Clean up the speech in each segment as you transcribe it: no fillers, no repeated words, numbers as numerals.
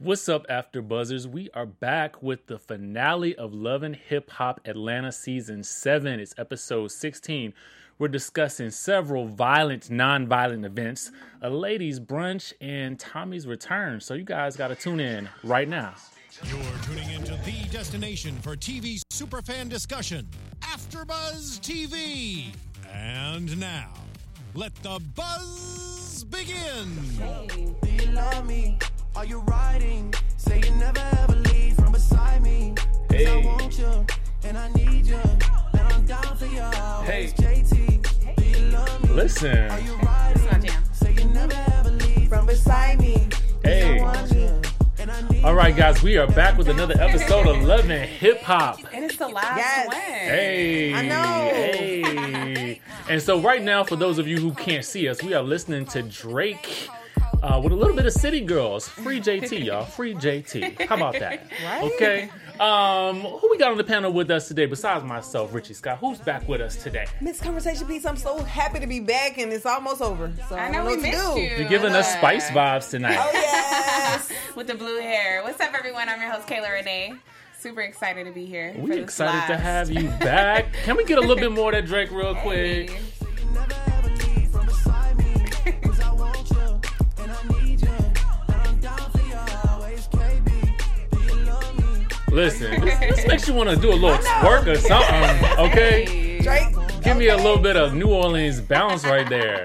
What's up, After Buzzers? We are back with the finale of Love and Hip Hop Atlanta Season 7. It's episode 16. We're discussing several violent, non-violent events, a ladies' brunch, and Tommy's return. So you guys got to tune in right now. You're tuning into the destination for TV superfan discussion, AfterBuzz TV. And now, let the buzz begin. Hey. Do you love me? Are you riding? Say you never ever leave from beside me. Cause I want you and I need you. And I'm down for you always. JT, do you love me? Listen. Are you riding? It's my jam. Say you never ever leave from beside me. Hey. I want you and I need All right, guys, we are back with another episode of Love and Hip Hop. And it's the last one. Hey. I know. Hey. And so right now, for those of you who can't see us, we are listening to Drake with a little bit of City Girls. Free JT, y'all. Free JT. How about that? Right? Okay. Who we got on the panel with us today besides myself, Richie Scott? Who's back with us today? Miss Conversation Piece, I'm so happy to be back and it's almost over. So I know don't we what to missed do. you. You're giving us Spice vibes tonight. Oh, yes. With the blue hair. What's up, everyone? I'm your host, Kayla Renee. Super excited to be here. We excited to have you back. Can we get a little bit more of that Drake real quick? Listen, this makes you want to do a little twerk or something, okay? Drake. Give me a little bit of New Orleans bounce right there.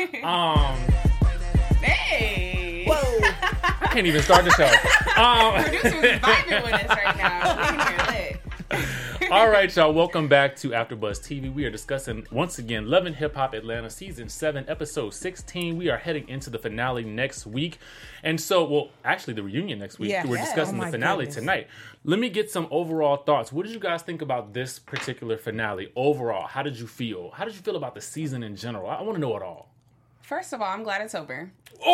Hey. Whoa. I can't even start the show. Producer's vibing with us right now. We can hear lit. All right, y'all. Welcome back to AfterBuzz TV. We are discussing, once again, Love and Hip Hop Atlanta Season 7, Episode 16. We are heading into the finale next week. And so, well, actually, the reunion next week. Yeah. We're discussing Oh, the finale goodness. tonight. Let me get some overall thoughts. What did you guys think about this particular finale? Overall, how did you feel? How did you feel about the season in general? I want to know it all. First of all, I'm glad it's over.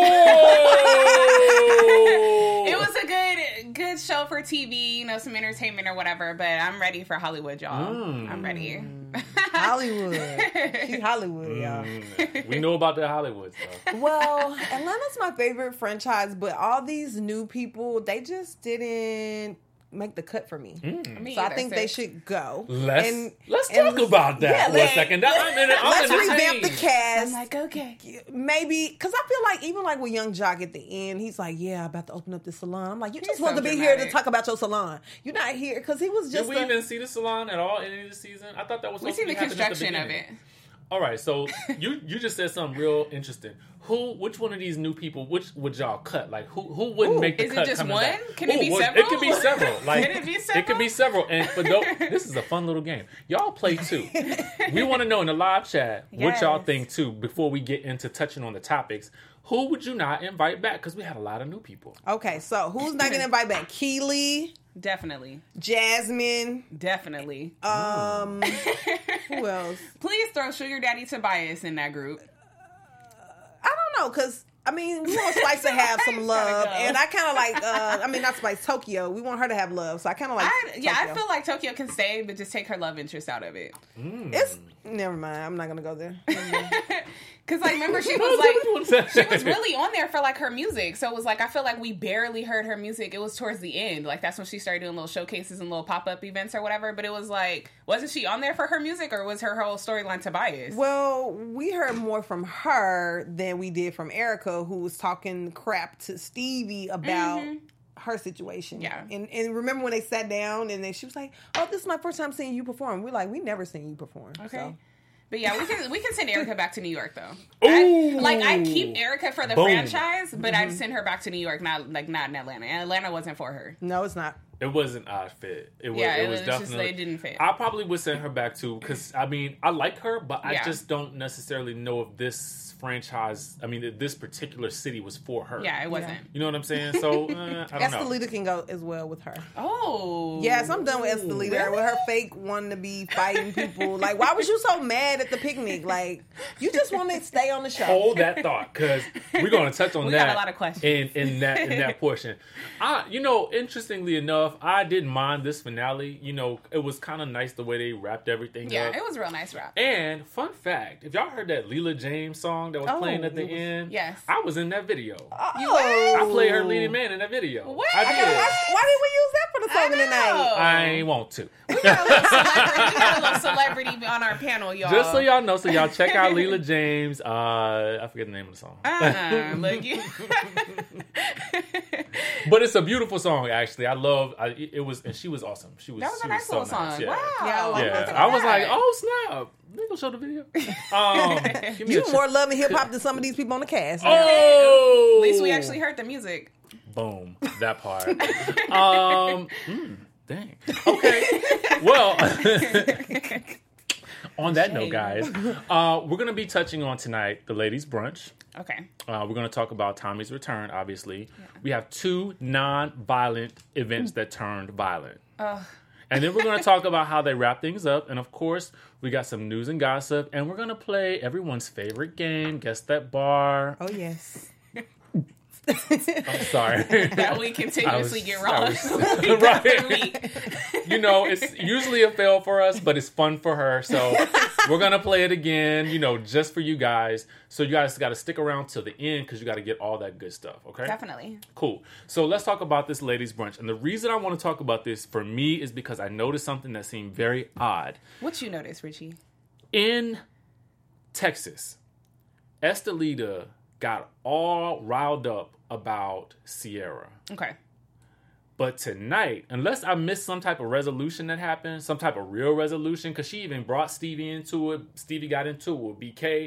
Oh! It was a good show for TV, you know, some entertainment or whatever, but I'm ready for Hollywood, y'all. I'm ready. Hollywood. She's Hollywood, y'all. We know about the Hollywood stuff. Well, Atlanta's my favorite franchise, but all these new people, they just didn't make the cut for me. Me So I either, think they sis. should go. Let's talk about that Yeah, for a second. Let's revamp the cast. I'm like, okay. Maybe, because I feel like, even like with Young Jock at the end, he's like, yeah, about to open up this salon. I'm like, you just so want to be here to dramatic. talk about your salon. You're not here, because he was just Did we even see the salon at all in any of the season? I thought that was We supposed see to the be happening at construction of beginning. it. All right, so you just said something real interesting. Which one of these new people, which would y'all cut? Like, who wouldn't make the Is it cut just coming one? back? Can it be It several? could be several. Like, Can it be It could be several. And for those, this is a fun little game. Y'all play too. We want to know in the live chat what y'all Yes. think too before we get into touching on the topics. Who would you not invite back? Because we had a lot of new people. Okay, so who's not going to invite back? Keely, Definitely. Jasmine, Definitely. who else? Please throw Sugar Daddy Tobias in that group. I don't know, because, I mean, we want Spice to have some love, go. and I kind of like, not Spice, Tokyo. We want her to have love, so I kind of like I Tokyo. feel like Tokyo can stay, but just take her love interest out of it. It's, never mind, I'm not going to go there. Because, like, remember, she was really on there for, like, her music. So it was like, I feel like we barely heard her music. It was towards the end. Like, that's when she started doing little showcases and little pop-up events or whatever. But it was like, wasn't she on there for her music, or was her whole storyline Tobias? Well, we heard more from her than we did from Erica, who was talking crap to Stevie about her situation. Yeah. And remember when they sat down and then she was like, oh, this is my first time seeing you perform. We're like, we never seen you perform. Okay. So. But yeah, we can send Erica back to New York though. Ooh. I keep Erica for the Boom. franchise, but I'd send her back to New York, not in Atlanta. And Atlanta wasn't for her. No, it's not. It wasn't odd fit. It was just, definitely. it didn't fit. I probably would send her back too, because I mean, I like her, but I Yeah. just don't necessarily know if this franchise, I mean, if this particular city was for her. Yeah, it wasn't. You know what I'm saying? So I don't know. Estelita can go as well with her. Oh. Yes, I'm done with Estelita with her fake wanting to be fighting people. Like, why was you so mad at the picnic? Like, you just want to stay on the show. Hold that thought, because we're going to touch on We that got a lot of questions. in that portion. Interestingly enough, stuff. I didn't mind this finale. You know, it was kind of nice the way they wrapped everything up. Yeah, it was a real nice wrap. And fun fact, if y'all heard that Leela James song that was playing at the end, yes, I was in that video. Oh. I played her leading man in that video. What? I did. Why did we use that for the song of the night? I ain't want to. We got a little celebrity on our panel, y'all. Just so y'all know, so y'all check out Leela James. I forget the name of the song. But it's a beautiful song, actually. I love it was, and she was awesome. That was a nice little song. Yeah. Wow. I was like, oh snap! They gonna show the video. Give me You more love and hip hop than some of these people on the cast. Oh, at least we actually heard the music. Boom, that part. Dang. Okay. Well, on that note, guys, we're going to be touching on tonight the ladies' brunch. Okay. We're going to talk about Tommy's return, obviously. Yeah. We have 2 non-violent events that turned violent. And then we're going to talk about how they wrap things up. And, of course, we got some news and gossip. And we're going to play everyone's favorite game, Guess That Bar. Oh, yes. I'm sorry. That we continuously get wrong. Right. You know, it's usually a fail for us, but it's fun for her. So we're going to play it again, you know, just for you guys. So you guys got to stick around till the end because you got to get all that good stuff, okay? Definitely. Cool. So let's talk about this ladies' brunch. And the reason I want to talk about this for me is because I noticed something that seemed very odd. What you noticed, Richie? In Texas, Estelita got all riled up about Sierra. Okay. But tonight, unless I missed some type of resolution that happened, some type of real resolution, because she even brought Stevie into it. Stevie got into it with BK.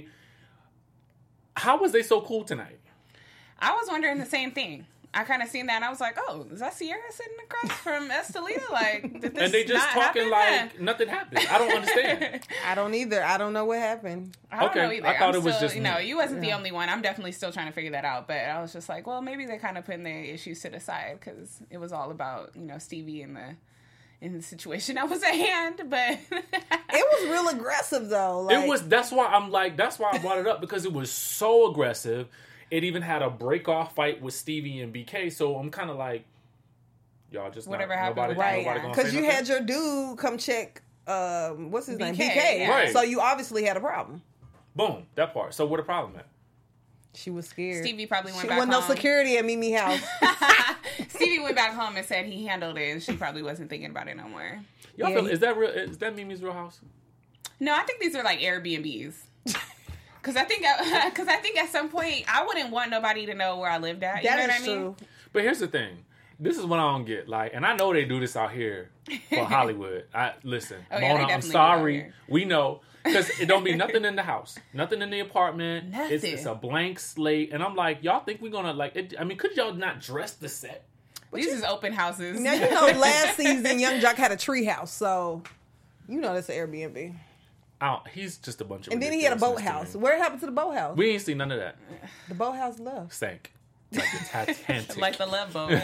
How was they so cool tonight? I was wondering the same thing. I kind of seen that and I was like, oh, is that Sierra sitting across from Estelita? Like, did this and they just not talking happen? like nothing happened. I don't understand. I don't either. I don't know what happened. I don't know either. I thought it was just you know, you wasn't the only one. I'm definitely still trying to figure that out. But I was just like, well, maybe they kind of putting their issues to the side because it was all about, you know, Stevie and the situation that was at hand. But it was real aggressive though. Like, it was. That's why I brought it up because it was so aggressive. It even had a break-off fight with Stevie and BK, so I'm kind of like, y'all just whatever not, happened, nobody right? Because you had your dude come check. What's his name? BK. Yeah. Right. So you obviously had a problem. Boom, that part. So what the problem at? She was scared. Stevie probably went she back wasn't home. No security at Mimi house. Stevie went back home and said he handled it, and she probably wasn't thinking about it no more. Y'all feel, is that real? Is that Mimi's real house? No, I think these are like Airbnbs. Because I think at some point I wouldn't want nobody to know where I lived at. You know what I mean? True. But here's the thing. This is what I don't get. Like, and I know they do this out here for Hollywood. Listen, Mona, I'm sorry. We know. Because it don't be nothing in the house. Nothing in the apartment. Nothing. It's a blank slate. And I'm like, y'all think we're going to, like, could y'all not dress the set? These is open houses. Now, you know, last season, Young Jock had a tree house. So, you know that's an Airbnb. He's just a bunch of And then he had a boathouse. Where happened to the boathouse? We ain't seen none of that. The boathouse left. Sank. Like the Titanic. Like the Love Boat.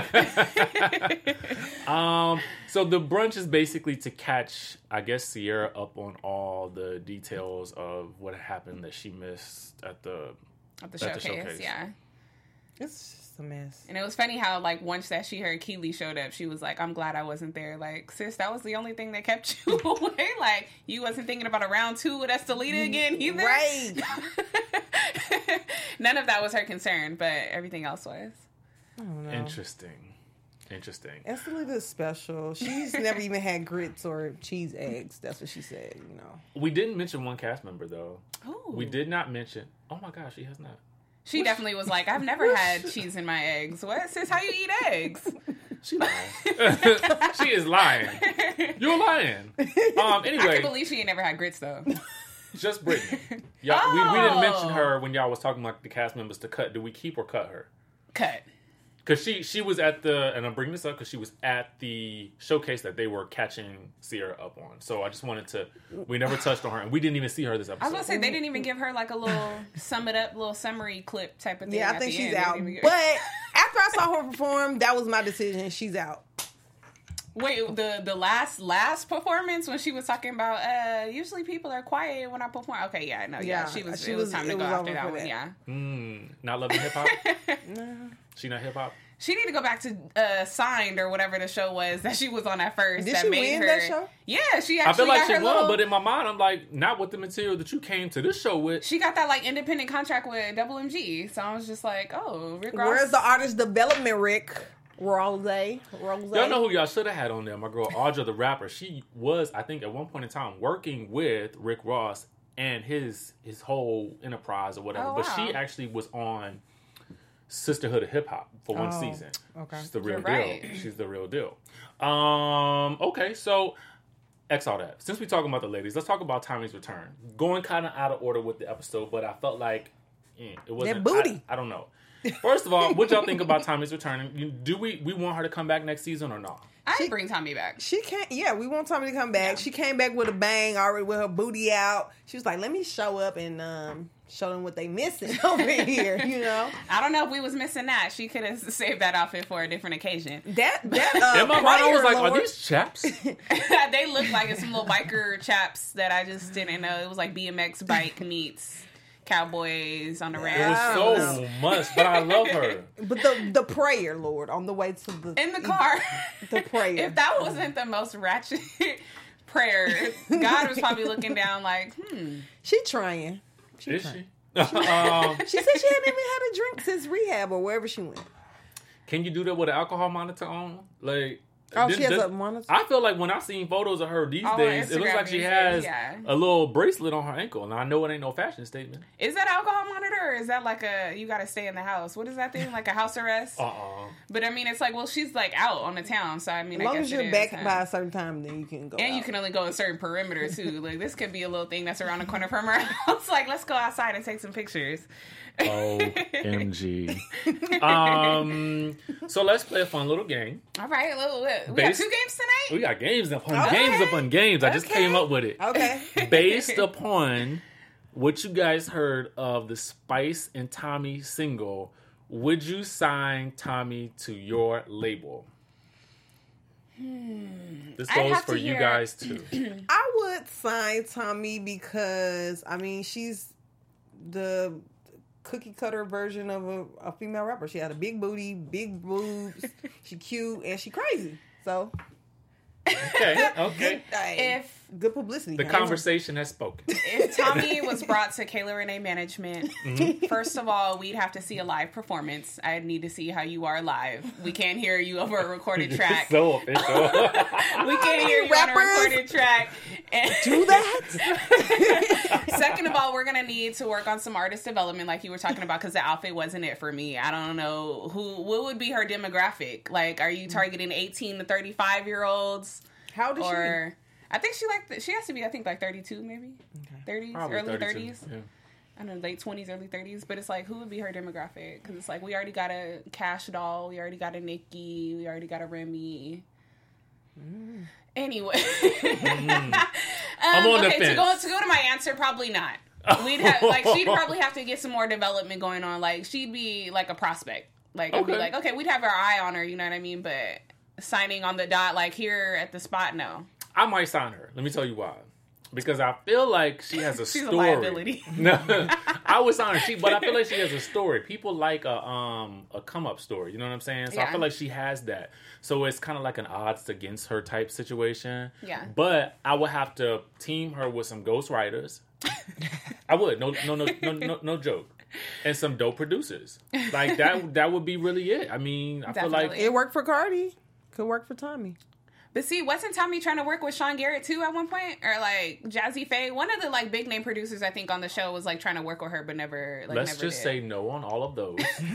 So the brunch is basically to catch, I guess, Sierra up on all the details of what happened that she missed at the showcase. Yeah. It's just a mess. And it was funny how, like, once that she heard Keely showed up, she was like, I'm glad I wasn't there. Like, sis, that was the only thing that kept you away. Like, you wasn't thinking about a round 2 with Estelita again either. Right. None of that was her concern, but everything else was. I don't know. Interesting. Estelita's special. She's never even had grits or cheese eggs. That's what she said, you know. We didn't mention one cast member, though. Oh. We did not mention... Oh, my gosh, she has not. She definitely was like, I've never had cheese in my eggs. What? Sis, how you eat eggs? She lying. She is lying. You're lying. Anyway. I can believe she ain't never had grits, though. Just Brittany. Y'all, we didn't mention her when y'all was talking about the cast members to cut. Do we keep or cut her? Cut. Because she was at and I'm bringing this up because she was at the showcase that they were catching Sierra up on. So I just wanted we never touched on her, and we didn't even see her this episode. I was going to say, they didn't even give her like a little little summary clip type of thing. Yeah, I think she's out. But after I saw her perform, that was my decision. She's out. Wait, the last performance when she was talking about usually people are quiet when I perform. Okay, yeah, no, yeah, it was time to go after that one. Yeah. Not loving hip hop. No. She not hip hop. She need to go back to Signed or whatever the show was that she was on at first. Did that she made win her, that show? Yeah, she actually I feel like got she her won, little, but in my mind, I'm like, not with the material that you came to this show with. she got that like independent contract with Double MG. So I was just like, oh, Rick Ross. Where's the artist development, Rick? Rose. Y'all know who y'all should have had on there. My girl Audra the rapper. She was, I think, at one point in time working with Rick Ross and his whole enterprise or whatever. Oh, But wow. she actually was on Sisterhood of Hip Hop for one season. Okay. She's the real You're deal. right. She's the real deal. Okay, so X all that. Since we're talking about the ladies, let's talk about Tommy's return. Going kind of out of order with the episode, but I felt like it wasn't. That booty. I don't know. First of all, what y'all think about Tommy's return? Do we want her to come back next season or not? I'd bring Tommy back. She can't. Yeah, we want Tommy to come back. She came back with a bang, already with her booty out. She was like, "Let me show up and show them what they missing over here." You know. I don't know if we was missing that. She could have saved that outfit for a different occasion. That In my mind, I was like, Lord, are these chaps? They look like it's some little biker chaps that I just didn't know. It was like BMX bike meets cowboys on the It ramp. was so much, but I love her. But the prayer, Lord, on the way to the In the car. the prayer. If that wasn't the most ratchet prayer, God was probably looking down like, She trying. Is she? She said she hadn't even had a drink since rehab or wherever she went. Can you do that with an alcohol monitor on? Like, Oh, she has a monitor? I feel like when I've seen photos of her these on days, it looks Instagram like she these has days, yeah. a little bracelet on her ankle. And I know it ain't no fashion statement. Is that alcohol monitor or is that like a, you gotta stay in the house? What is that thing? Like a house arrest? But I mean, it's like, well, she's like out on the town. So I mean, As long I guess as you're it is, back huh? by a certain time, then you can go And out. you can only go a certain perimeter too. Like this could be a little thing that's around the corner from her house. Like, let's go outside and take some pictures. OMG. So let's play a fun little game. All right, we got Based- 2 games tonight. We got games upon Okay. games upon games. I just Okay. came up with it. Okay. Based upon what you guys heard of the Spice and Tommy single, would you sign Tommy to your label? This I'd goes have for to you hear- guys too. I would sign Tommy because, I mean, she's the cookie cutter version of a female rapper. She had a big booty, big boobs, she cute, and she crazy. So, Okay. If good publicity. The man. conversation has spoken. If Tommy was brought to Kayla Renee Management, Mm-hmm. first of all, we'd have to see a live performance. I'd need to see how you are live. We can't hear you over a recorded track. So official. We can't hear you on a Rappers recorded track. And do that. second of all, we're going to need to work on some artist development like you were talking about because the outfit wasn't it for me. I don't know what would be her demographic. Like, are you targeting 18 to 35-year-olds? How does Or I think she has to be, I think, like 32 maybe. 30s, Probably early 32, 30s. yeah. I don't know, late 20s, early 30s. But it's like, who would be her demographic? Because it's like, we already got a Cash Doll. We already got a Nicki. We already got a Remy. Anyway. I'm on the fence. To go to my answer, probably not. We'd have, she'd probably have to get some more development going on. Like, she'd be like a prospect. Like, it'd be Okay. like, okay, we'd have our eye on her, you know what I mean? But signing on the dot, like, here at the spot, no. I might sign her. Let me tell you why. Because I feel like she has a She's story. a liability. No, I would sign her. But I feel like she has a story. People like a come up story. You know what I'm saying? So I Yeah. feel like she has that. So it's kind of like an odds against her type situation. Yeah. But I would have to team her with some ghostwriters. I would. No joke. And some dope producers. Like that would be really it. I mean, I feel like Definitely. It worked for Cardi. Could work for Tommy. But see, wasn't Tommy trying to work with Sean Garrett too at one point? Or like Jazzy Faye? One of the like big name producers I think on the show was like trying to work with her but never let's never just did. say no on all of those.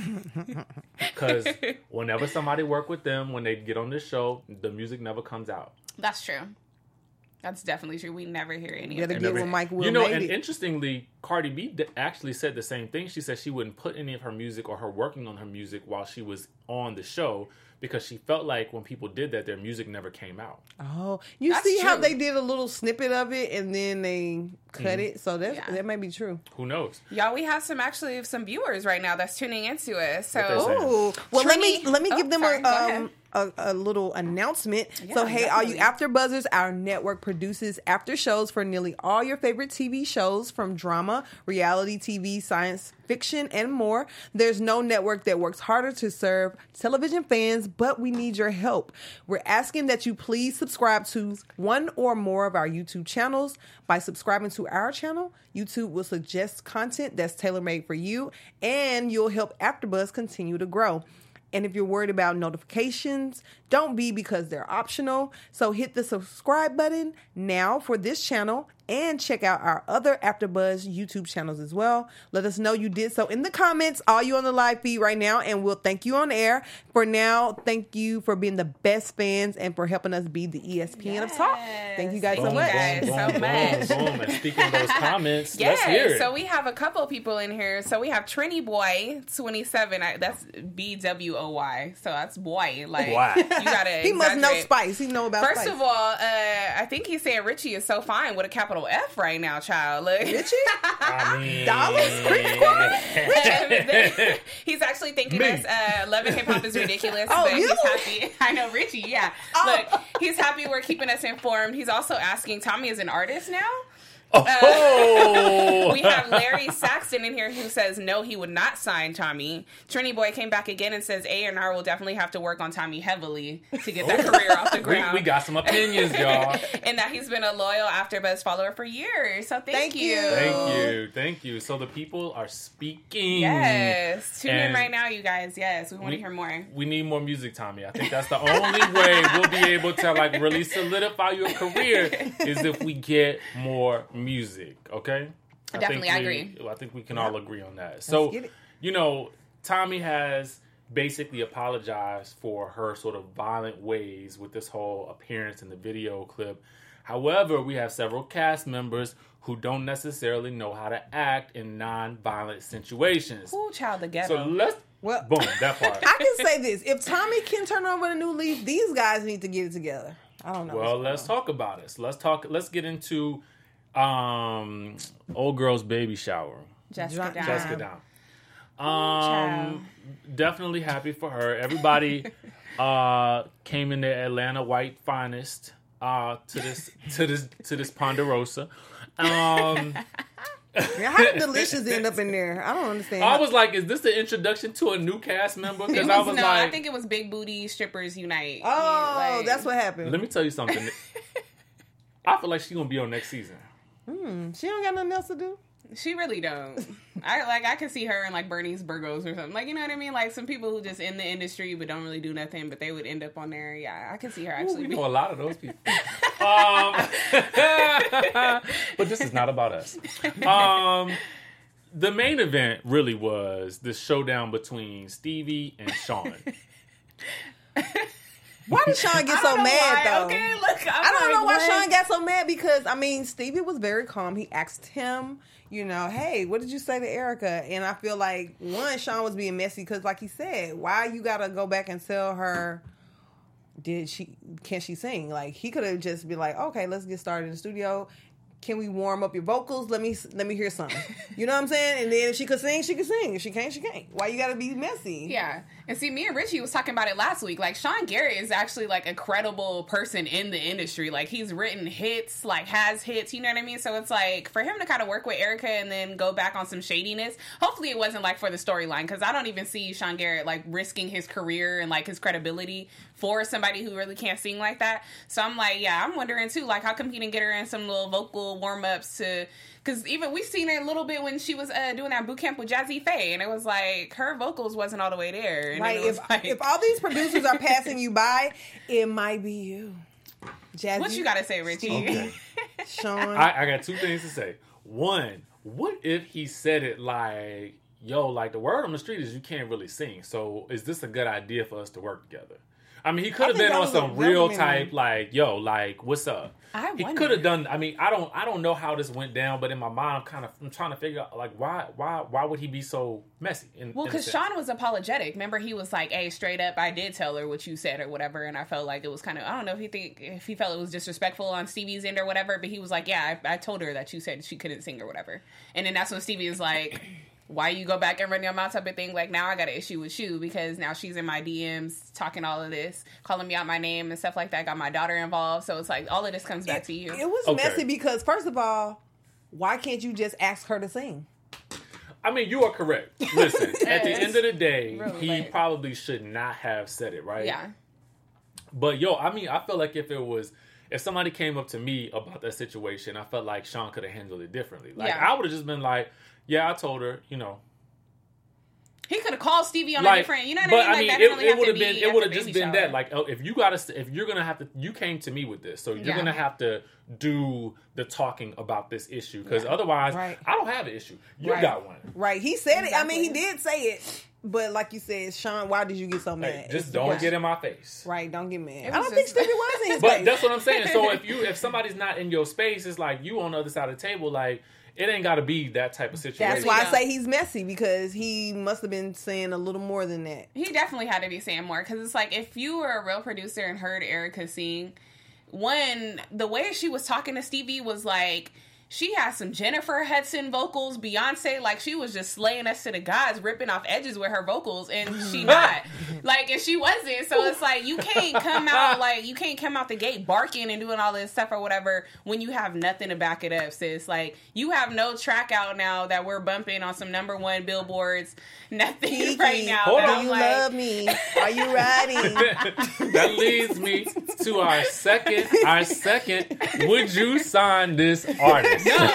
Because whenever somebody work with them, when they get on this show, the music never comes out. That's true. That's definitely true. We never hear any You of gotta it. get with Mike Will. You know, made and it. interestingly, Cardi B actually said the same thing. She said she wouldn't put any of her music or her working on her music while she was on the show because she felt like when people did that, their music never came out. Oh, you That's see how true. they did a little snippet of it and then they cut it? So Yeah. that may be true. Who knows? Y'all, we have some some viewers right now that's tuning into us. So What they say? Oh, well, Trini- let me Oh, give them sorry, go ahead. a little announcement. Yeah, So, hey, all you definitely. AfterBuzzers, our network produces after shows for nearly all your favorite TV shows, from drama, reality TV, science fiction, and more. There's no network that works harder to serve television fans, but we need your help. We're asking that you please subscribe to one or more of our YouTube channels. By subscribing to our channel, YouTube will suggest content that's tailor-made for you, and you'll help AfterBuzz continue to grow. And if you're worried about notifications, don't be, because they're optional. So hit the subscribe button now for this channel and check out our other AfterBuzz YouTube channels as well. Let us know you did so in the comments, all you on the live feed right now, and we'll thank you on air. For now, thank you for being the best fans and for helping us be the ESPN of talk. Thank you guys so much. Thank you guys so much. Boom. And speaking of those comments, let's hear it. So we have a couple of people in here. So we have Trini Boy 27. That's BWOY. So that's boy. Like, Wow. you gotta. He must know exaggerate. Spice. He know about First Spice. of all, I think he's saying Richie is so fine with a capital F right now, child. Look. Richie? I mean, Dollars? He's actually thinking Me. us Love and Hip Hop is ridiculous. Oh, but you? he's happy. I know Richie, yeah. Look, he's happy we're keeping us informed. He's also asking, Tommy is an artist now? Oh. We have Larry Saxton in here who says no, he would not sign Tommy. Trini Boy came back again and says A&R will definitely have to work on Tommy heavily to get that career off the ground. we got some opinions, y'all. And that he's been a loyal AfterBuzz follower for years. So thank you. Thank you. So the people are speaking. Yes. Tune in And right now, you guys. Yes, we want to hear more. We need more music, Tommy. I think that's the only way we'll be able to like really solidify your career is if we get more music. Okay? Definitely, I agree. I think we can all agree on that. So, get it. you know, Tommy has basically apologized for her sort of violent ways with this whole appearance in the video clip. However, we have several cast members who don't necessarily know how to act in non-violent situations. Ooh, child, the ghetto. So let's Well- boom, that part. I can say this. If Tommy can turn over a new leaf, these guys need to get it together. I don't know. Well, let's talk about it. So let's get into old girl's baby shower. Jessica Down. Jessica Down. child. Definitely happy for her. Everybody came in their Atlanta white finest to this Ponderosa. How did Delicious end up in there? I don't understand. I was like, is this the introduction to a new cast member? Because I was like, I think it was Big Booty Strippers Unite. oh, Like, that's what happened. let me tell you something. I feel like she's gonna be on next season. She don't got nothing else to do. she really don't. I could see her in like Bernice Burgos or something. Like, you know what I mean? Like some people who just in the industry but don't really do nothing, but they would end up on there. Yeah, I could see her Ooh, actually. we know a lot of those people. But this is not about us. The main event really was the showdown between Stevie and Sean. Why did Sean get so mad though? Okay, look, I don't know why Sean got so mad because, I mean, Stevie was very calm. He asked him, you know, hey, what did you say to Erica? And I feel like, one, Sean was being messy because, like he said, why you got to go back and tell her, can she sing? Like, he could have just been like, okay, let's get started in the studio. Can we warm up your vocals? Let me hear something. You know what I'm saying? And then if she could sing, she could sing. If she can't, she can't. Why you got to be messy? Yeah. And see, me and Richie was talking about it last week. Like, Sean Garrett is actually, like, a credible person in the industry. Like, he's written hits, like, has hits, you know what I mean? So it's like, for him to kind of work with Erica and then go back on some shadiness, hopefully it wasn't, like, for the storyline. Because I don't even see Sean Garrett, like, risking his career and, like, his credibility for somebody who really can't sing like that. So I'm like, yeah, I'm wondering, too, like, how come he didn't get her in some little vocal warm-ups to... Because even we've seen her a little bit when she was doing that boot camp with Jazzy Faye, and it was like her vocals wasn't all the way there. And Right. it was If all these producers are passing you by, it might be you. Jazzy, what you got to say, Richie? Okay. Sean. I got two things to say. One, what if he said it like, yo, like the word on the street is you can't really sing. So is this a good idea for us to work together? I mean, he could have think been that on was some a real welcoming type, like, yo, like, what's up? He wonder. could have done. I mean, I don't know how this went down, but in my mind, I'm trying to figure out, like, why would he be so messy? Well, because Sean was apologetic. Remember, he was like, "Hey, straight up, I did tell her what you said or whatever," and I felt like it was kind of, I don't know if he felt it was disrespectful on Stevie's end or whatever, but he was like, "Yeah, I told her that you said she couldn't sing or whatever," and then that's when Stevie was like, why you go back and run your mouth type of thing. Like, now I got an issue with you because now she's in my DMs talking all of this, calling me out my name and stuff like that. Got my daughter involved. So it's like, all of this comes back to you. It was messy because, first of all, why can't you just ask her to sing? I mean, you are correct. Listen, at the end of the day, Really he late. probably should not have said it, right? Yeah. But I mean, I feel like if somebody came up to me about that situation, I felt like Sean could have handled it differently. Like, Yeah. I would have just been like, yeah, I told her, He could have called Stevie on a different, you know what but I mean? Like, that it didn't would have really been, have it to would have be at just the been baby that. shower. Like, if you're gonna have to, you came to me with this, so you're Yeah. gonna have to do the talking about this issue, because otherwise, Right. I don't have an issue. You Right. got one. Right. He said it. I mean, he Exactly. did say it. But like you said, Sean, why did you get so mad? Hey, It's just the don't question. get in my face. Right, don't get mad. It I was don't think just- Stevie was in his But face. that's what I'm saying. So if somebody's not in your space, it's like you on the other side of the table. Like, it ain't got to be that type of situation. That's why I Yeah. say he's messy, because he must have been saying a little more than that. He definitely had to be saying more, because it's like, if you were a real producer and heard Erica sing, one, the way she was talking to Stevie was like, she had some Jennifer Hudson vocals, Beyonce, like she was just slaying us to the gods, ripping off edges with her vocals, and she not. Like, and she wasn't. So it's like, you can't come out the gate barking and doing all this stuff or whatever when you have nothing to back it up, sis. Like, you have no track out now that we're bumping on some #1 billboards, nothing Kiki, right now. Hold that on. I'm Do you like, love me? Are you riding? That leads me to our second. Would you sign this artist?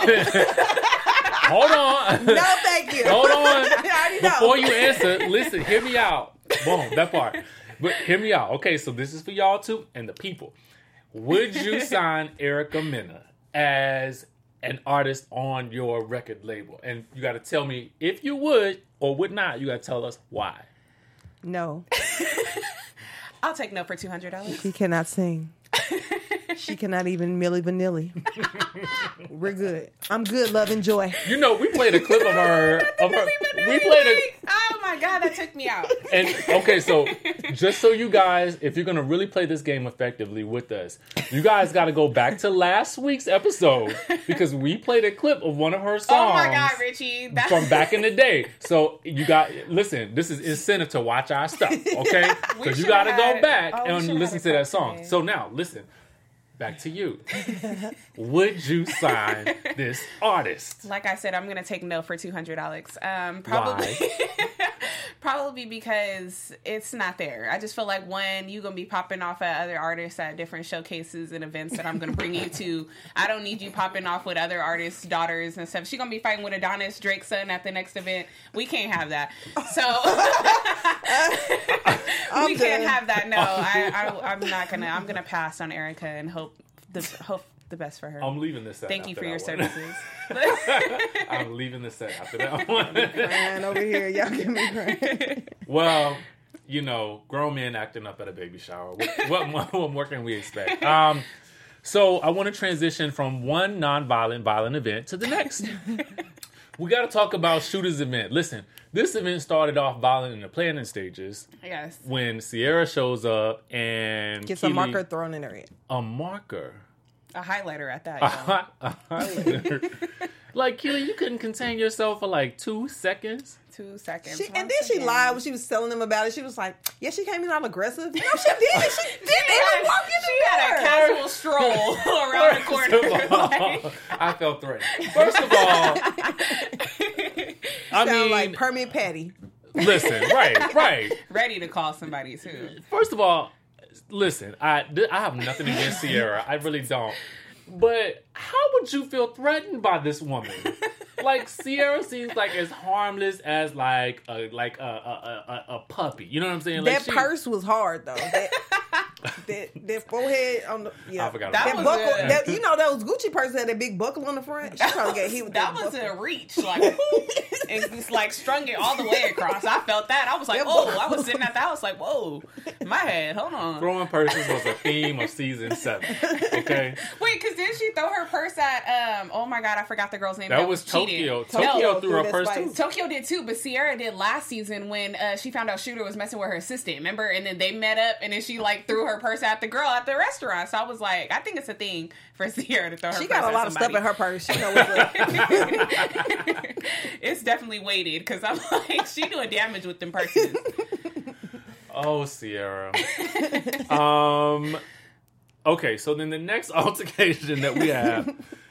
Hold on. No, thank you. Hold on. I already know. Before you answer, listen, hear me out. Boom, that part. But hear me out. Okay, so this is for y'all too and the people. Would you sign Erica Mena as an artist on your record label? And you got to tell me if you would or would not. You got to tell us why. No, I'll take no for $200. she cannot sing. She cannot even Milli Vanilli. We're good. I'm good. Love and joy. You know, we played a clip of her. We played a. Oh my God, that took me out. And okay, so just so you guys, if you're gonna really play this game effectively with us, you guys got to go back to last week's episode, because we played a clip of one of her songs. Oh my God, Richie. From back in the day. So you listen, this is incentive to watch our stuff, okay? We Because you should've got to go had- back oh, we and should've listen had to it that song. prepped. So now, listen, back to you. Would you sign this artist? Like I said, I'm gonna take no for $200. Probably, probably because it's not there. I just feel like, one, you gonna be popping off at other artists at different showcases and events that I'm gonna bring you to. I don't need you popping off with other artists' daughters and stuff. She gonna be fighting with Adonis, Drake's son, at the next event. We can't have that. So we can't have that. No, I'm not gonna. I'm gonna pass on Erica and hope the best for her. I'm leaving this set. Thank you after for your that one. services. I'm leaving the set after that one. Man, over here, y'all get me crying. Well, grown men acting up at a baby shower. What more can we expect? So I want to transition from one violent event to the next. We got to talk about Shooter's event. Listen, this event started off violent in the planning stages Yes. when Sierra shows up and Gets a Keely- marker thrown in her head. A marker. A highlighter at that. y'all. A highlighter. Like, Keely, you couldn't contain yourself for like 2 seconds. 2 seconds. And Once then she again. lied when she was telling them about it. She was like, yeah, she came in all aggressive. No, she didn't. She didn't even walk in She the had a door. casual stroll around the corner. First of all, Like, I felt threatened. First of all, I Sound mean, like Permit Patty. listen, right. ready to call somebody too. First of all, listen, I have nothing against Sierra. I really don't. But how would you feel threatened by this woman? Like, Sierra seems like as harmless as like a puppy. You know what I'm saying? Like, That purse was hard, though. That forehead on the... Yeah. I forgot That about was buckle, good. that, you know, those Gucci purses had that big buckle on the front. She probably got hit with That that was buckle. a reach. Like, it's like strung it all the way across. I felt that. I was like, That whoa. buckle. I was sitting at the house like, whoa. My head. Hold on. Throwing purses was a theme of season 7. Okay, Wait, because didn't she throw her purse at, oh my God, I forgot the girl's name. that was cheated. Tokyo. Tokyo Tokyo threw threw her that purse spice. too. Tokyo did too, but Sierra did last season when she found out Shooter was messing with her assistant, remember? And then they met up and then she like threw her purse at the girl at the restaurant. So I was like, I think it's a thing for Ciara to throw her purse. She got a lot of stuff in her purse. She know what's up. It's definitely weighted because I'm like, she doing damage with them purses. Oh, Ciara. Okay, so then the next altercation that we have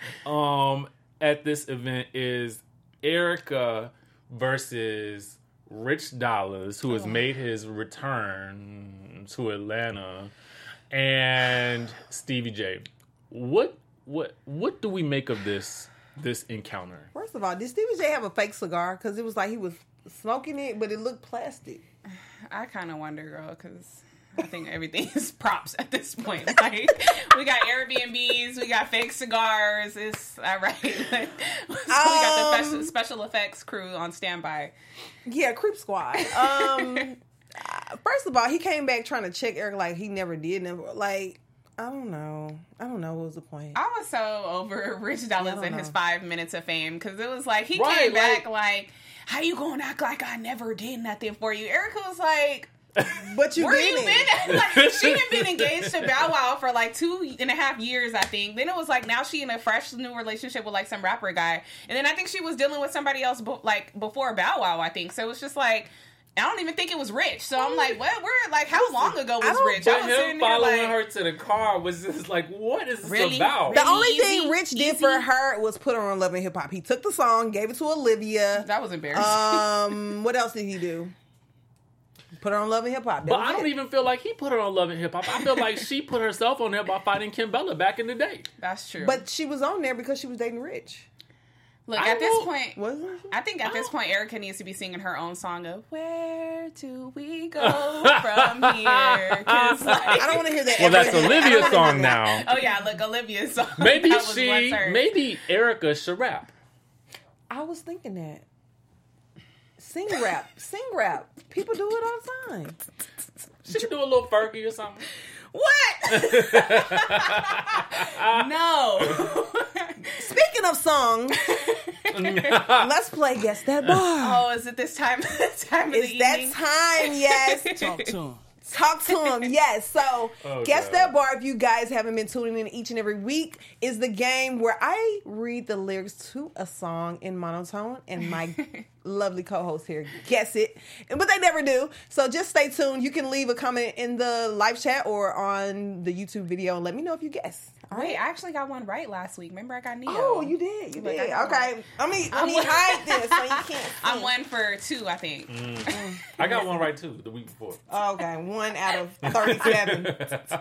at this event is Erica versus Rich Dollaz, who has made his return to Atlanta, and Stevie J. What do we make of this encounter? First of all, did Stevie J have a fake cigar? Because it was like he was smoking it, but it looked plastic. I kind of wonder, girl, because I think everything is props at this point. Like, we got Airbnbs, we got fake cigars. It's all right. So we got the special effects crew on standby. Yeah, Creep Squad. First of all, he came back trying to check Eric like he never did. Like, I don't know what was the point. I was so over Rich Dollaz and his 5 minutes of fame because it was like he Right, came back like, how you gonna act like I never did nothing for you? Erica was like, but you where didn't. you been? Like, she had been engaged to Bow Wow for like 2.5 years, I think. Then it was like now she in a fresh new relationship with like some rapper guy, and then I think she was dealing with somebody else before Bow Wow, I think. So it was just like, I don't even think it was Rich. So I'm like, what? We're like, how long ago was Rich? But I was him following her to the car was just like, what is this Really? about? The only Easy, thing Rich did easy. for her was put her on Love and Hip Hop. He took the song, gave it to Olivia. That was embarrassing. What else did he do? Put her on Love and Hip Hop. But I don't even feel like he put her on Love and Hip Hop. I feel like she put herself on there by fighting Kim Bella back in the day. That's true. But she was on there because she was dating Rich. Look, I at this won't- point, Wasn't she? I think at this point, Erica needs to be singing her own song of "Where do we go from here?" 'Cause, like, I don't want to hear that. Well, that's ever again. Olivia's song now. oh yeah, look, Olivia's song. Maybe That was once hers. maybe Erica should rap. I was thinking that. Sing rap. People do it all the time. She could do a little Fergie or something. What? No. Speaking of songs, let's play Guess That Bar. Oh, is it this time? Time of It's the that evening? time, yes. Talk to him, yes. So, Guess God. That Bar, if you guys haven't been tuning in each and every week, is the game where I read the lyrics to a song in monotone and my lovely co-host here guess it. But they never do. So just stay tuned. You can leave a comment in the live chat or on the YouTube video and let me know if you guess. All right? Wait, I actually got one right last week. Remember, I got Neo. Oh, you did. You Look, did. I got Okay. Let me hide this so you can't see. I'm 1 for 2, I think. I got one right too the week before. Okay, 1 out of 37.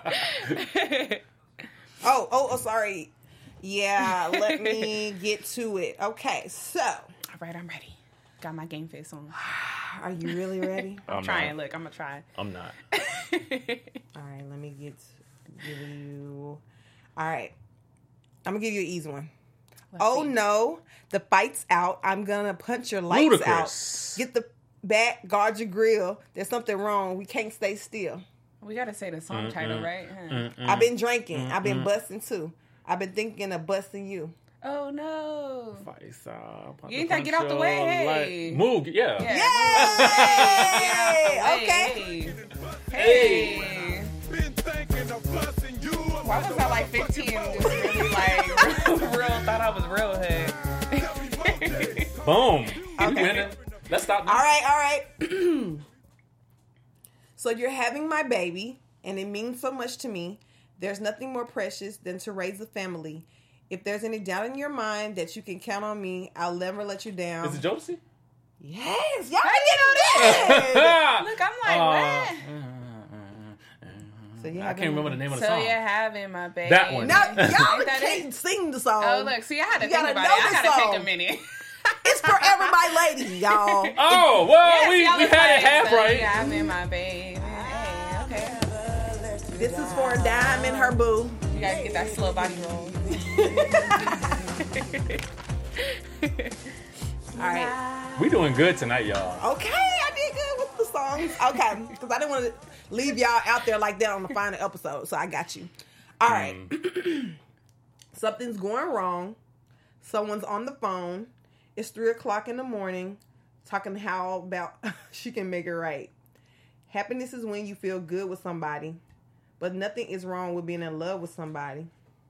Oh, sorry. Yeah, let me get to it. Okay, so. All right, I'm ready. Got my game face on. Are you really ready? I'm Trying. not. Look, I'm gonna try. I'm not. All right, let me give you. All right, I'm gonna give you an easy one. Let's see. No, the fight's out. I'm gonna punch your lights Ludicrous. out. Get the back, guard your grill. There's something wrong. We can't stay still. We gotta say the song title, right? Huh. I've been drinking. I've been busting too. I've been thinking of busting you. Oh no! You ain't gotta get out the way. Move, yeah. Yay! Okay. Hey. Why was I like 15 and just really like real? Thought I was real hood. Boom. We winning. Let's stop now. All right. So you're having my baby, and it means so much to me. There's nothing more precious than to raise a family. If there's any doubt in your mind that you can count on me, I'll never let you down. Is it Jodeci? Yes, y'all can get on Look, I'm like, what? So you I can't remember the name of the So song. you're having my baby. That one. Now, y'all Ain't that can't it? sing the song. Oh, look. See, I had to You think gotta about know it. I the had to song. take a minute. It's forever my lady, y'all. Oh, well, Yes, we y'all had it was half like, so right. you're having my baby. Hey, okay. This is for a dime and her boo. You gotta get that slow body roll. All right. We doing good tonight, y'all. Okay, I did good with the songs. Okay, because I didn't want to leave y'all out there like that on the final episode, so I got you. All right. Something's going wrong. Someone's on the phone. It's 3:00 in the morning, talking how about she can make it right. Happiness is when you feel good with somebody. but nothing is wrong with being in love with somebody.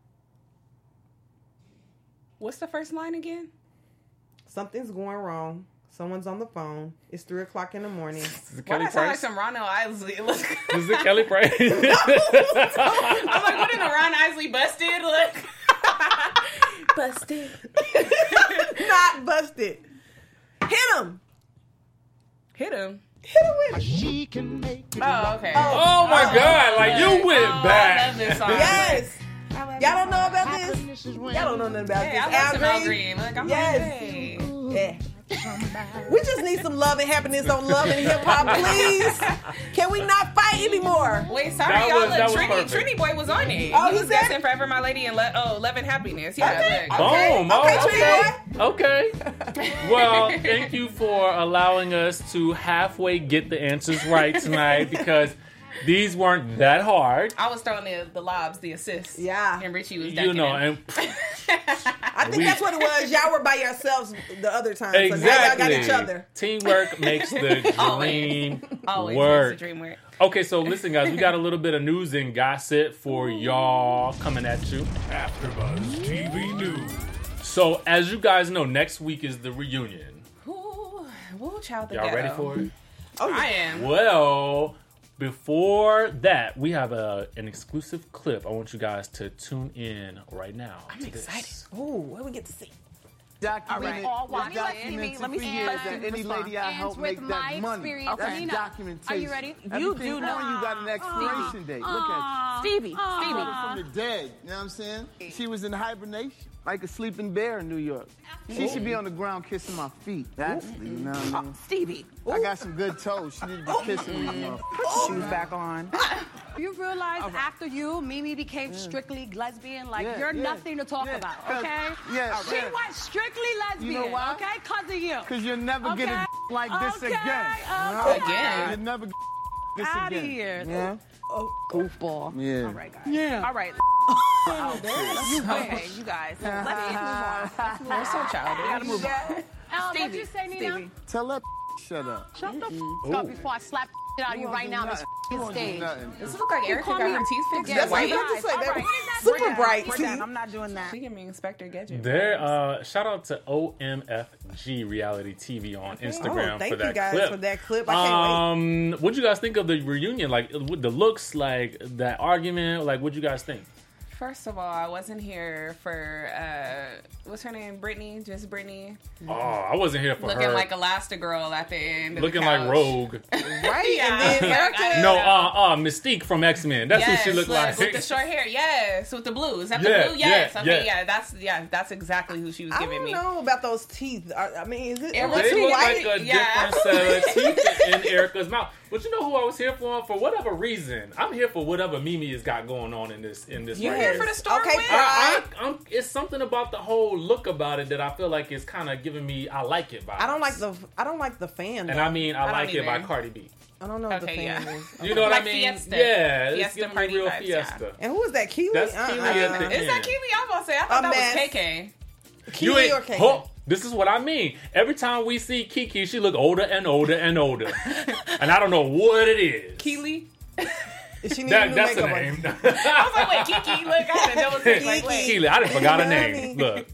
What's the first line again? Something's going wrong. Someone's on the phone. It's 3:00 in the morning. Why that sound like some Ron Isley? Is it Kelly Price? I'm like, what in the Ron Isley busted? Look. Busted. Not busted. Hit him. Hit him. Hit him with She can make it. Oh, okay. Oh my God! Like you went I back. love this song. Yes. Y'all don't know about this? Y'all don't know nothing about Hey, this. I love some Al Al Green. Green. Look, I'm Yes. like, hey. Yeah. We just need some love and happiness on Love and Hip Hop, please. Can we not fight anymore? Wait, sorry, That y'all. was Look, perfect. Trini Boy was on it. Oh, he he was said guessing Forever My Lady and Love and Happiness. Yeah, Okay. look. Boom. Okay, Okay. Well, thank you for allowing us to halfway get the answers right tonight because these weren't that hard. I was throwing the lobs, the assists. Yeah. And Richie was decking You know, it. and I think that's what it was. Y'all were by yourselves the other time. So now y'all exactly. got each other. Teamwork makes the dream Always work. makes the dream work. Okay, so listen, guys, we got a little bit of news and gossip for y'all coming at you. AfterBuzz TV News. So, as you guys know, next week is the reunion. Ooh, child the Y'all ghetto. ready for it? Oh, I am. Well, before that, we have an exclusive clip. I want you guys to tune in right now. I'm excited. Ooh, what do we get to see? Documented. All watch It's that. documented Let me for see. years that any lady I And help with make my that money. experience, That's Nina, documentation. are you ready? You do do know. know you got an expiration date. Look at Stevie. you. From the dead. You know what I'm saying? She was in hibernation, like a sleeping bear in New York. She should be on the ground kissing my feet. Actually, you know what I mean? Stevie. I got some good toes. She need to be kissing me. Shoes back on. You realize after you, Mimi became strictly lesbian, like Yeah, you're yeah, nothing to talk yeah, about, 'cause- okay? yeah, She yeah. went strictly lesbian, You know why? okay? Because of you. Because you'll never get Okay. a like this Okay, again. okay. Again? You'll never get this Outta again. here. Yeah? Goofball. Yeah. All right, guys. Yeah. All right. Okay, you guys. Let's move on. We're so childish. Move on. What'd you say, Nina? Stevie. Tell that shut up. Shut the f up before I slap shit out of you right now on this You won't do stage. nothing. Does it look like Erica call got me her teeth fixed? That's what white? I'm about to say. All That right. super bright We're teeth. done. I'm not doing that. She give me Inspector Gadget. There, shout out to OMFG Reality TV on Instagram Oh, thank for that you guys clip. for that clip. I can't wait. What'd you guys think of the reunion? Like, with the looks, like that argument. Like, what'd you guys think? First of all, I wasn't here for what's her name? Brittany, just Brittany, Oh, I wasn't here for looking her. like Elastigirl at the end. Of Looking the like couch. Rogue. Right? Yeah, And then like, Erica. No, Mystique from X-Men. That's Yes, who she looked look, like. with the short hair. Yes, with the blue. Is that Yeah, the blue? Yes. yeah, Okay, yeah. that's exactly who she was I giving don't me. know about those teeth. I mean, is it? It was was They too look white? like a Yeah. different set of teeth in Erica's mouth. But you know who I was here for? For whatever reason, I'm here for whatever Mimi has got going on in this. You're right here here. for the storm Okay, wind? It's something about the whole look about it that I feel like is kind of giving me I like it vibes. I don't like the fan. And I mean I I like don't it by either. Cardi B. I don't know what the Okay, fan yeah. is. You know what Like I mean? Fiesta. Yeah, it's Fiesta giving party me real vibes, yeah. Fiesta. And who was that? Keely? That's Keely at the Is that end. Kiwi? I was gonna say. I thought A that mess. was KK. Keely or K? Oh, this is what I mean. Every time we see Kiki, she look older and older and older, and I don't know what it is. Keely. She need a new That's the makeup name. I was like, wait, Kiki. Look, I had to double check. Like, wait. Keely, I didn't forgot her You know what I name. mean? Look,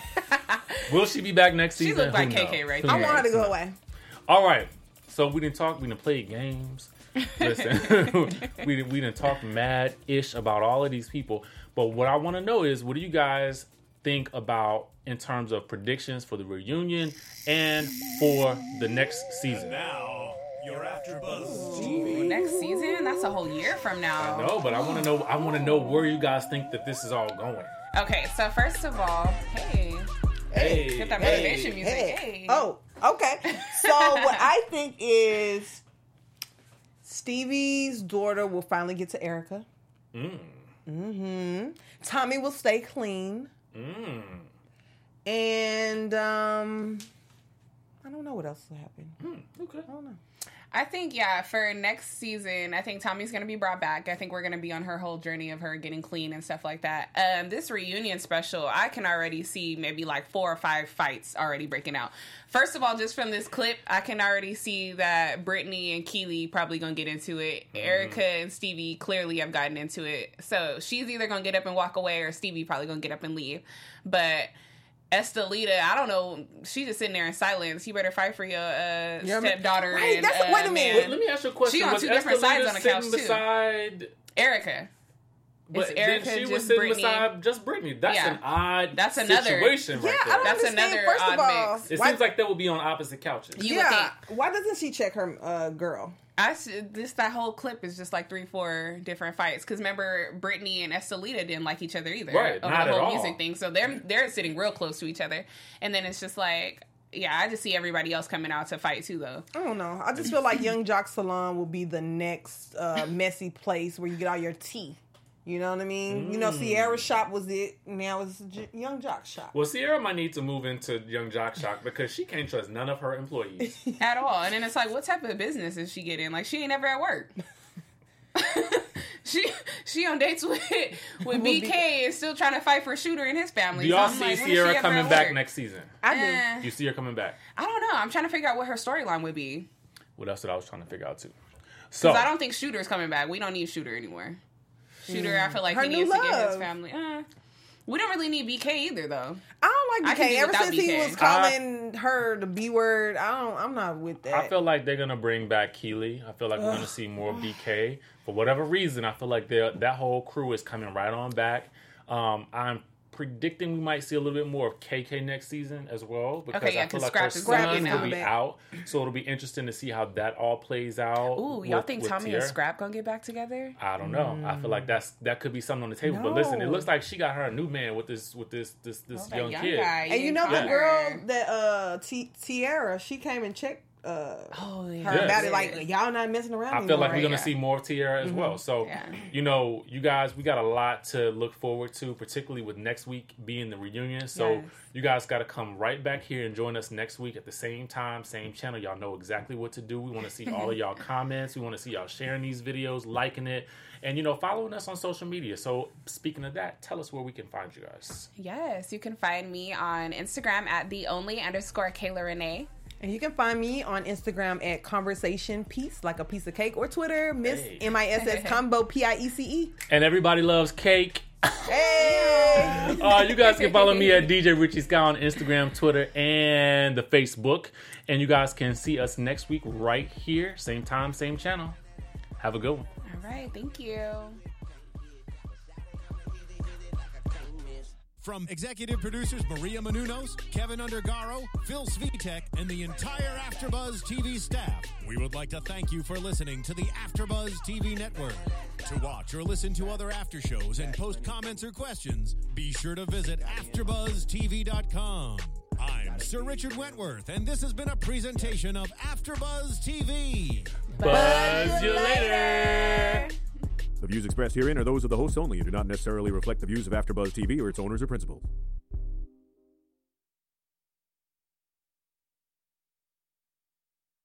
will she be back next She season? looked like Who KK knows? right Who there. I want her to knows? go away. All right. So we didn't talk. We didn't play games. Listen, we didn't talk mad-ish about all of these people. But what I want to know is, what do you guys think about in terms of predictions for the reunion and for the next season? Now, you're AfterBuzz TV. Next season? That's a whole year from now. No, but I want to know. I want to know where you guys think that this is all going. Okay, so first of all, hey, Hey, get that hey. motivation music. Hey. Hey. Oh, okay. So what I think is Stevie's daughter will finally get to Erica. Tommy will stay clean. And I don't know what else will happen. Okay. I don't know. I think, for next season, I think Tommy's going to be brought back. I think we're going to be on her whole journey of her getting clean and stuff like that. This reunion special, I can already see maybe like 4 or 5 fights already breaking out. First of all, just from this clip, I can already see that Brittany and Keely probably going to get into it. Erica and Stevie clearly have gotten into it. So she's either going to get up and walk away or Stevie probably going to get up and leave. But Estelita, I don't know. She's just sitting there in silence. You better fight for your stepdaughter. Right, wait a minute. Let me ask you a question. She on 2 different sides on the couch, too. Beside Erica. But Erica, then she was just sitting Brittany. beside just Brittany. That's an odd situation right there. I don't That's understand. another First of odd all, mix. It seems like they will be on opposite couches. You would think. Why doesn't she check her girl? That whole clip is just like 3-4 different fights. Because remember, Brittany and Estelita didn't like each other either. Right, over not the at whole all. music thing. So they're sitting real close to each other. And then it's just like, I just see everybody else coming out to fight too, though. I don't know. I just feel like Young Jock Salon will be the next messy place where you get all your tea. You know what I mean? You know, Sierra's shop was it. Now it's Young Jock's shop. Well, Sierra might need to move into Young Jock Shop because she can't trust none of her employees. At all. And then it's like, what type of business is she getting? Like, she ain't ever at work. She on dates with BK and still trying to fight for Shooter and his family. Do y'all So I'm see like, when is Sierra she ever coming at back work? next season? I do. You see her coming back? I don't know. I'm trying to figure out what her storyline would be. Well, that's what I was trying to figure out too. So Because I don't think Shooter's coming back. We don't need Shooter anymore. Shooter, I feel like Her he new needs to get his love. family. We don't really need BK either, though. I don't like I can BK. do Ever without since he BK. was calling her the B word, I'm not with that. I feel like they're gonna bring back Keely. I feel like we're gonna see more BK for whatever reason. I feel like that whole crew is coming right on back. I'm predicting we might see a little bit more of KK next season as well because Okay, yeah, I feel 'cause like Scrap her is son gonna will be be out, so it'll be interesting to see how that all plays out. Ooh, y'all with- think with Tommy Tierra. and Scrap gonna get back together? I don't know. I feel like that could be something on the table. But listen, it No. looks like she got her a new man with this That young kid. guy, And you know Yeah. the girl that Tiara, she came and checked her about it. Like y'all not messing around. I feel anymore. like we're gonna Yeah. see more of Tierra as well. So, you know, you guys, we got a lot to look forward to, particularly with next week being the reunion. So Yes. you guys got to come right back here and join us next week at the same time, same channel. Y'all know exactly what to do. We want to see all of y'all comments. We want to see y'all sharing these videos, liking it, and, you know, following us on social media. So speaking of that, tell us where we can find you guys. Yes, you can find me on Instagram at @theonly_Kayla Renee. And you can find me on Instagram at Conversation Piece, like a piece of cake, or Twitter, Miss MISS Combo PIECE. And everybody loves cake. Hey! You guys can follow me at DJ Richie Sky on Instagram, Twitter, and the Facebook. And you guys can see us next week right here, same time, same channel. Have a good one. All right, thank you. From executive producers Maria Menounos, Kevin Undergaro, Phil Svitek, and the entire AfterBuzz TV staff, we would like to thank you for listening to the AfterBuzz TV network. To watch or listen to other after shows and post comments or questions, be sure to visit AfterBuzzTV.com. I'm Sir Richard Wentworth, and this has been a presentation of AfterBuzz TV. Buzz you later. The views expressed herein are those of the hosts only and do not necessarily reflect the views of AfterBuzz TV or its owners or principals.